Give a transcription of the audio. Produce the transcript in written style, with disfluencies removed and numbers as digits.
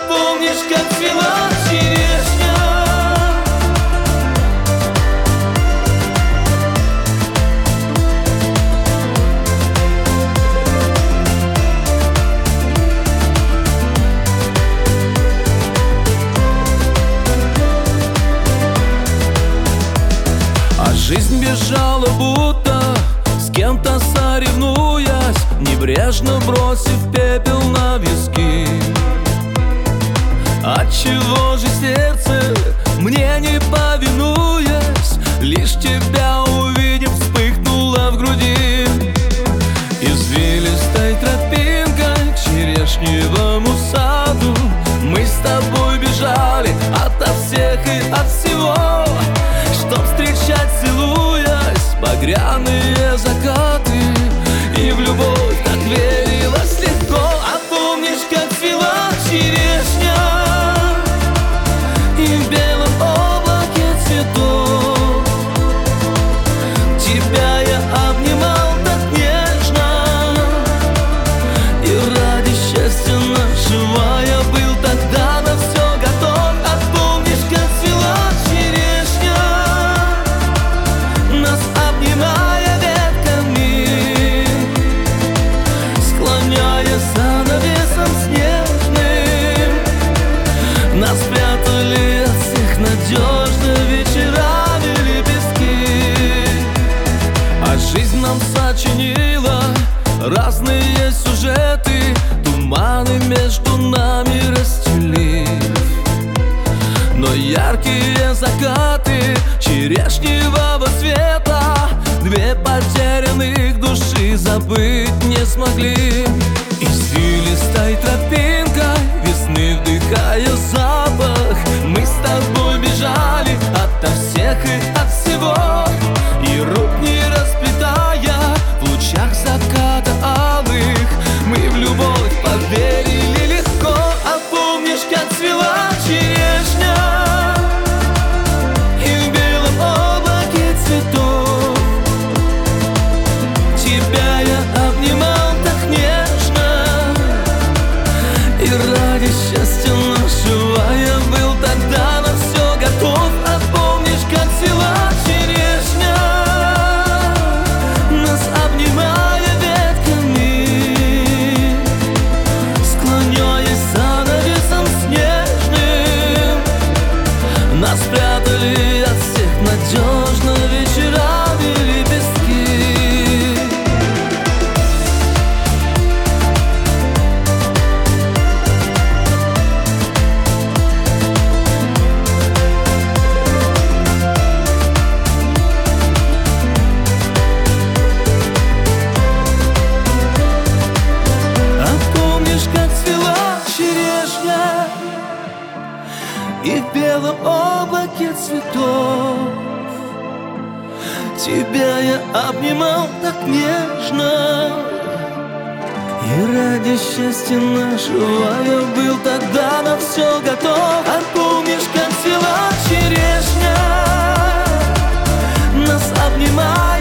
помнишь, как цвела черешня? А жизнь бежала, будто с кем-то соревнуясь, небрежно бросив пепел на виски. Отчего же сердце мне не повинуясь, лишь тебя увидев, вспыхнуло в груди? Извилистой тропинкой к черешневому саду мы с тобой бежали ото всех и от всего, чтоб встречать, целуясь, багряные закаты. И в любовь так верилось легко. А помнишь, как цвела черешня? И в белом облаке цветов тебя я обнимал так нежно, и ради счастья нашего я был тогда на все готов. А помнишь, как цвела черешня, нас обнимая ветками, склоняя занавесом снежным, нас прятали от всех надежно вечерами лепестки. А жизнь нам сочинила разные сюжеты, туманы между нами расстелив. Но яркие закаты черешневого цвета две потерянных души забыть не смогли. Извилистой тропинкой весны, вдыхая запах, мы с тобой бежали ото всех и от всего, и рук не расплетая в лучах заката алых, мы в любовь поверили легко. А помнишь, как цвела черешня? И в белом облаке цветов тебя я обнимал так нежно, и ради счастья нашего я был тогда на все готов. А помнишь, как цвела черешня, нас обнимая ветками, склоняясь занавесом снежным, нас прятали от всех надежно вечерами лепестки. А помнишь, как цвела черешня, и в белом облаке цветов тебя я обнимал так нежно, и ради счастья нашего я был тогда на все готов. А помнишь, как цвела черешня, нас обнимал